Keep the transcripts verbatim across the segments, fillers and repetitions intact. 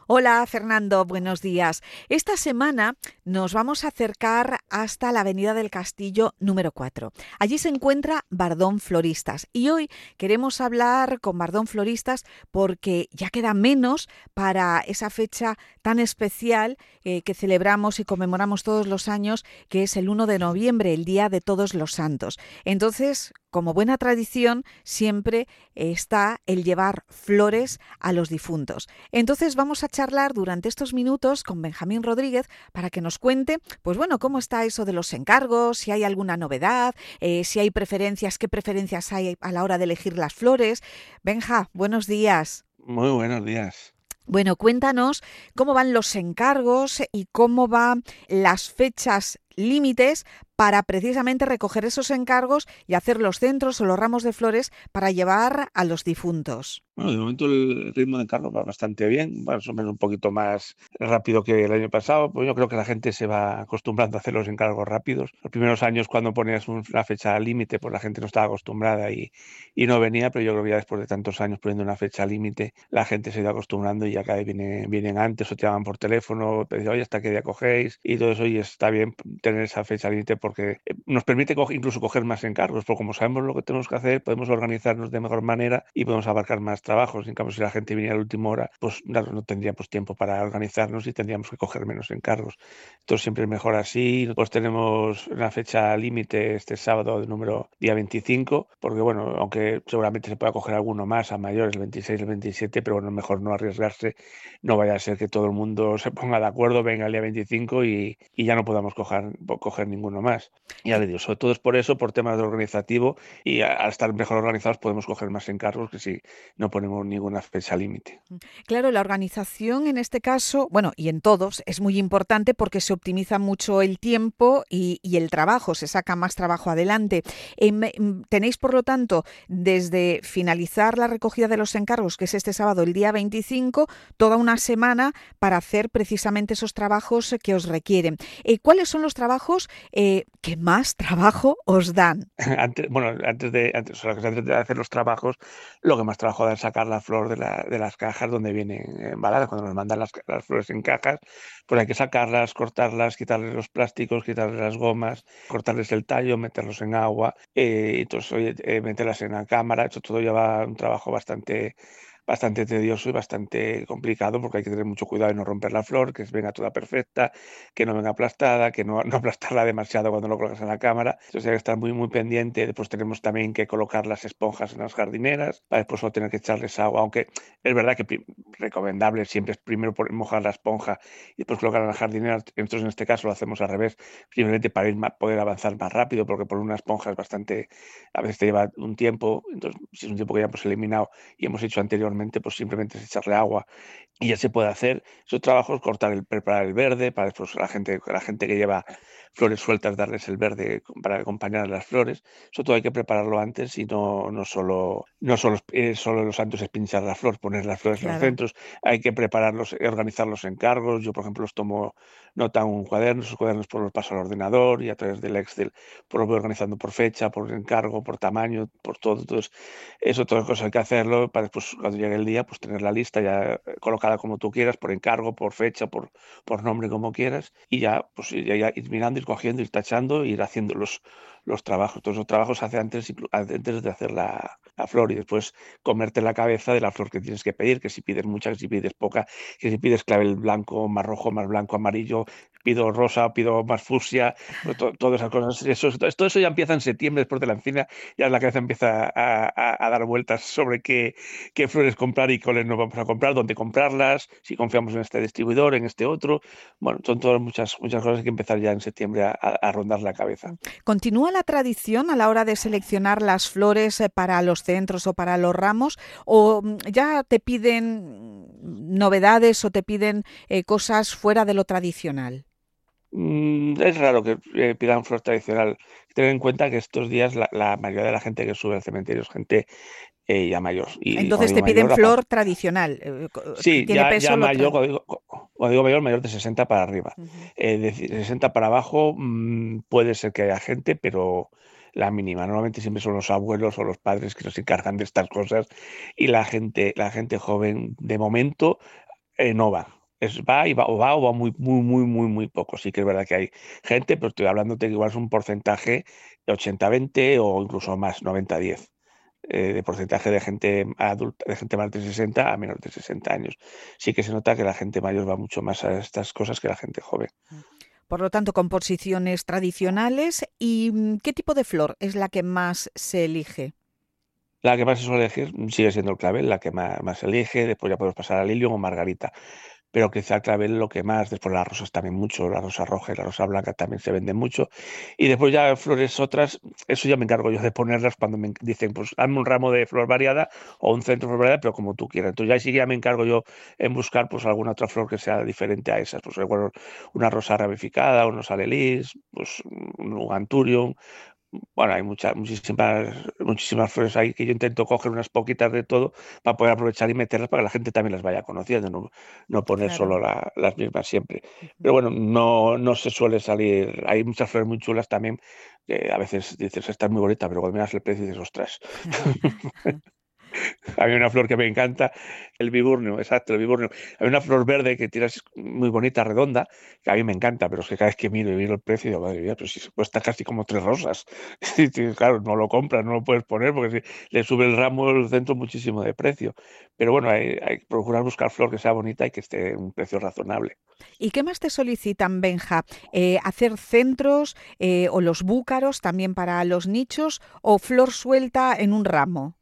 Hola Fernando, buenos días. Esta semana nos vamos a acercar hasta la Avenida del Castillo número cuatro. Allí se encuentra Bardón Floristas y hoy queremos hablar con Bardón Floristas porque ya queda menos para esa fecha tan especial eh, que celebramos y conmemoramos todos los años, que es el uno de noviembre, el Día de Todos los Santos. Entonces, como buena tradición, siempre está el llevar flores a los difuntos. Entonces vamos a charlar durante estos minutos con Benjamín Rodríguez para que nos cuente, pues bueno, cómo está eso de los encargos, si hay alguna novedad, eh, si hay preferencias, qué preferencias hay a la hora de elegir las flores. Benja, buenos días. Muy buenos días. Bueno, cuéntanos cómo van los encargos y cómo van las fechas límites para precisamente recoger esos encargos y hacer los centros o los ramos de flores para llevar a los difuntos. Bueno, de momento el ritmo de encargo va bastante bien, más o menos un poquito más rápido que el año pasado. Pues yo creo que la gente se va acostumbrando a hacer los encargos rápidos. Los primeros años, cuando ponías una fecha límite, pues la gente no estaba acostumbrada y, y no venía, pero yo creo que ya después de tantos años poniendo una fecha límite, la gente se ha ido acostumbrando y ya cada vez viene, vienen antes o te llaman por teléfono, te dicen, oye, ¿hasta qué día cogéis? Y todo eso, y está bien tener esa fecha límite porque nos permite co- incluso coger más encargos, porque como sabemos lo que tenemos que hacer, podemos organizarnos de mejor manera y podemos abarcar más trabajos. En cambio, si la gente viniera a la última hora, pues claro, no tendríamos tiempo para organizarnos y tendríamos que coger menos encargos. Entonces siempre es mejor así. Pues tenemos una fecha límite este sábado de número día veinticinco, porque bueno, aunque seguramente se pueda coger alguno más a mayores, el veintiséis, el veintisiete, pero bueno, mejor no arriesgarse, no vaya a ser que todo el mundo se ponga de acuerdo, venga el día veinticinco y, y ya no podamos coger, coger ninguno más. Ya le digo, sobre todo es por eso, por temas de organizativo, y a- al estar mejor organizados podemos coger más encargos que si no ponemos ninguna fecha límite. Claro, la organización en este caso, bueno, y en todos, es muy importante porque se optimiza mucho el tiempo y, y el trabajo, se saca más trabajo adelante. Em, em, tenéis, por lo tanto, desde finalizar la recogida de los encargos, que es este sábado, el día veinticinco, toda una semana para hacer precisamente esos trabajos eh, que os requieren. Eh, ¿Cuáles son los trabajos eh, que más trabajo os dan? Antes, bueno, antes de, antes, o sea, antes de hacer los trabajos, lo que más trabajo da es sacar la flor de, la, de las cajas donde vienen embaladas. Cuando nos mandan las, las flores en cajas, pues hay que sacarlas, cortarlas, quitarles los plásticos, quitarles las gomas, cortarles el tallo, meterlos en agua, eh, entonces, oye, eh, meterlas en la cámara. Eso todo lleva un trabajo bastante bastante tedioso y bastante complicado, porque hay que tener mucho cuidado de no romper la flor, que venga toda perfecta, que no venga aplastada, que no, no aplastarla demasiado cuando lo colocas en la cámara. Entonces hay que estar muy, muy pendiente. Después tenemos también que colocar las esponjas en las jardineras, para después no tener que echarles agua, aunque es verdad que pri- recomendable siempre es primero por- mojar la esponja y después colocarla en las jardineras. Entonces en este caso lo hacemos al revés, simplemente para ir ma- poder avanzar más rápido, porque por una esponja es bastante, a veces te lleva un tiempo. Entonces si es un tiempo que ya hemos eliminado y hemos hecho anteriormente, pues simplemente es echarle agua y ya se puede hacer. Esos trabajos, cortar el, preparar el verde, para después la gente, la gente que lleva flores sueltas, darles el verde para acompañar a las flores. Eso todo hay que prepararlo antes y no, no solo, no solo, eh, solo los santos es pinchar la flor, poner las flores en los Claro. centros, hay que prepararlos, eh, organizar los encargos. Yo, por ejemplo, los tomo nota en un cuaderno, esos cuadernos por los paso al ordenador y a través del Excel pues los voy organizando por fecha, por encargo, por tamaño, por todo. Entonces, eso todas cosas hay que hacerlo para después, cuando llegue el día, pues tener la lista ya eh, colocada como tú quieras, por encargo, por fecha, por, por nombre, como quieras, y ya, pues ya, ya ir mirando, ir cogiendo, ir tachando, ir haciendo los, los trabajos. Todos los trabajos se hacen antes, inclu- antes de hacer la, la flor, y después comerte la cabeza de la flor que tienes que pedir, que si pides mucha, que si pides poca, que si pides clavel blanco, más rojo, más blanco, amarillo, pido rosa, pido más fucsia, pues to- todas esas cosas. Eso, todo eso ya empieza en septiembre, después de la encina, ya la cabeza empieza a, a- a dar vueltas sobre qué, qué flores comprar y cuáles no vamos a comprar, dónde comprarlas, si confiamos en este distribuidor, en este otro. Bueno, son todas muchas, muchas cosas que empezar ya en septiembre a, a- a rondar la cabeza. ¿Continúa la tradición a la hora de seleccionar las flores eh, para los centros o para los ramos? ¿O mm, ya te piden mm, novedades o te piden eh, cosas fuera de lo tradicional? Mm, es raro que eh, pidan flor tradicional. Ten en cuenta que estos días la, la mayoría de la gente que sube al cementerio es gente eh, ya mayor. Y cuando Entonces digo te piden mayor, aparte. flor tradicional. eh, co- que Sí, tiene ya, ya peso lo mayor, tra- cuando digo, cuando digo mayor, mayor de sesenta para arriba. Ujú. Eh, de sesenta para abajo, mm, puede ser que haya gente, pero la mínima. Normalmente siempre son los abuelos o los padres que nos encargan de estas cosas, y la gente, la gente joven, de momento, eh, no va. Es, va y va o va o va muy, muy, muy, muy, muy poco. Sí que es verdad que hay gente, pero estoy hablando de que igual es un porcentaje de ochenta veinte o incluso más, noventa diez, eh, de porcentaje de gente adulta, de gente más de sesenta a menos de sesenta años. Sí que se nota que la gente mayor va mucho más a estas cosas que la gente joven. Por lo tanto, composiciones tradicionales. ¿Y mm, qué tipo de flor es la que más se elige? La que más se suele elegir sigue siendo el clavel, la que más, más se elige. Después ya podemos pasar a lilium o margarita. Pero quizá el clavel lo que más. Después las rosas también mucho, la rosa roja y la rosa blanca también se venden mucho. Y después ya flores otras, eso ya me encargo yo de ponerlas cuando me dicen, pues hazme un ramo de flor variada o un centro de flor variada, pero como tú quieras. Entonces ya sí que ya me encargo yo en buscar pues alguna otra flor que sea diferente a esas. Pues recuerdo una rosa ramificada, unos alelís, pues un anturium. Bueno, hay muchas, muchísimas, muchísimas flores ahí que yo intento coger unas poquitas de todo para poder aprovechar y meterlas para que la gente también las vaya conociendo, no, no poner Claro. solo la- las mismas siempre. Ujú. Pero bueno, no, no se suele salir. Hay muchas flores muy chulas también, que a veces dices, esta es muy bonita, pero cuando miras el precio dices, ostras. Hay una flor que me encanta, el viburnio, exacto, el viburnio. Hay una flor verde que tiras muy bonita, redonda, que a mí me encanta, pero es que cada vez que miro y miro el precio, digo, madre mía, pero si se cuesta casi como tres rosas. Y, y, claro, no lo compras, no lo puedes poner, porque si le sube el ramo del centro muchísimo de precio. Pero bueno, hay, hay que procurar buscar flor que sea bonita y que esté en un precio razonable. ¿Y qué más te solicitan, Benja? Eh, ¿hacer centros eh, o los búcaros también para los nichos o flor suelta en un ramo?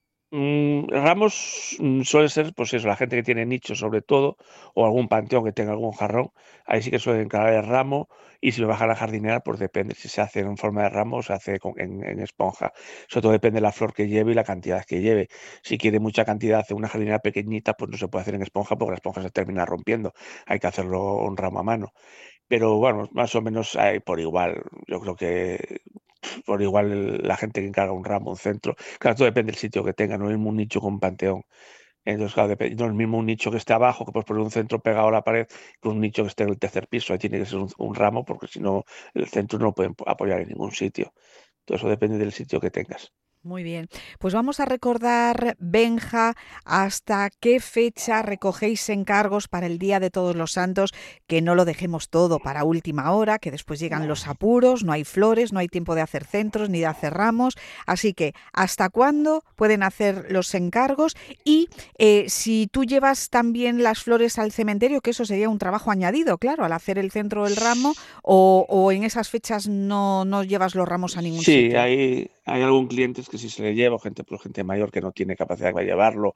Mm, Ramos mm, suele ser, pues eso, la gente que tiene nicho sobre todo, o algún panteón que tenga algún jarrón, ahí sí que suele encargar el ramo, y si me baja la jardinera, pues depende si se hace en forma de ramo o se hace con- en, en esponja. Eso todo depende de la flor que lleve y la cantidad que lleve. Si quiere mucha cantidad, hace una jardinera pequeñita, pues no se puede hacer en esponja porque la esponja se termina rompiendo. Hay que hacerlo un ramo a mano. Pero bueno, más o menos hay por igual. Yo creo que por igual la gente que encarga un ramo, un centro. Claro, todo depende del sitio que tenga, no es mismo un nicho con un panteón. Entonces, claro, dep- no es mismo un nicho que esté abajo, que puedes poner un centro pegado a la pared, que un nicho que esté en el tercer piso. Ahí tiene que ser un, un ramo, porque si no, el centro no lo pueden apoyar en ningún sitio. Todo eso depende del sitio que tengas. Muy bien, pues vamos a recordar, Benja, hasta qué fecha recogéis encargos para el Día de Todos los Santos, que no lo dejemos todo para última hora, que después llegan los apuros, no hay flores, no hay tiempo de hacer centros ni de hacer ramos, así que ¿hasta cuándo pueden hacer los encargos? Y eh, si tú llevas también las flores al cementerio, que eso sería un trabajo añadido, claro, al hacer el centro del ramo, o, o en esas fechas no, no llevas los ramos a ningún Sí, sitio. hay, hay algún clientes que sí se le lleva, o gente, pues, gente mayor que no tiene capacidad para llevarlo,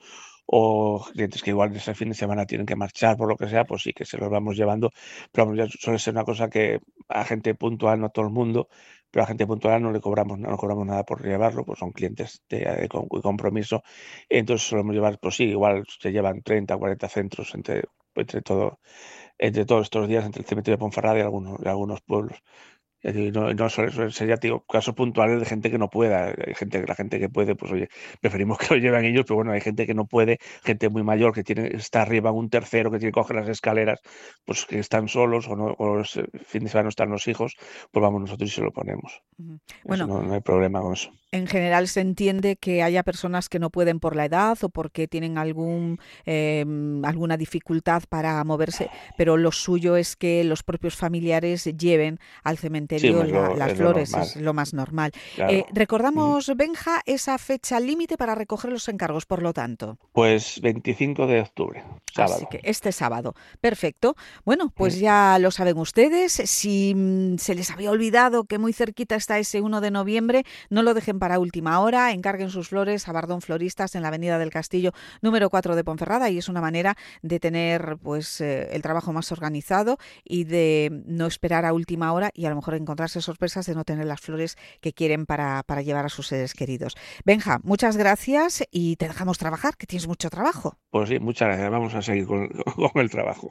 o clientes que igual ese fin de semana tienen que marchar por lo que sea, pues sí que se los vamos llevando. Pero vamos, ya suele ser una cosa que a gente puntual, no a todo el mundo, pero a gente puntual no le cobramos, no cobramos nada por llevarlo, pues son clientes de, de con- de compromiso. Entonces solemos llevar, pues sí, igual se llevan treinta o cuarenta centros entre, entre todo, entre todos estos días, entre el cementerio de Ponferrada y algunos, y algunos pueblos. Es decir, no, no suele- suele ser, ya te digo, casos puntuales de gente que no pueda. Hay gente, la gente que puede, pues oye, preferimos que lo lleven ellos, pero bueno, hay gente que no puede, gente muy mayor que tiene, está arriba en un tercero, que tiene que coger las escaleras, pues que están solos o, no, o es, eh, fin de semana no están los hijos, pues vamos nosotros y se lo ponemos. Ujú. Eso Bueno, no, no hay problema con eso. en general se entiende que haya personas que no pueden por la edad o porque tienen algún, eh, alguna dificultad para moverse, pero lo suyo es que los propios familiares lleven al Sí, cementerio es la- lo, las es lo flores, es normal, lo más normal. Eh, claro. Ujú. recordamos, Benja, esa fecha límite para recoger los encargos, por lo tanto. Pues veinticinco de octubre, Así sábado. que este sábado. Perfecto. Bueno, Mm. pues ya lo saben ustedes. Si mm, se les había olvidado que muy cerquita está ese uno de noviembre, no lo dejen para última hora. Encarguen sus flores a Bardón Floristas en la Avenida del Castillo número cuatro de Ponferrada, y es una manera de tener pues eh, el trabajo más organizado y de no esperar a última hora y a lo mejor encontrarse sorpresas de no tener las flores que quieren para, para llevar a sus seres queridos. Benja, muchas gracias y te dejamos trabajar, que tienes mucho trabajo. Pues sí, muchas gracias. Vamos a seguir con, con el trabajo.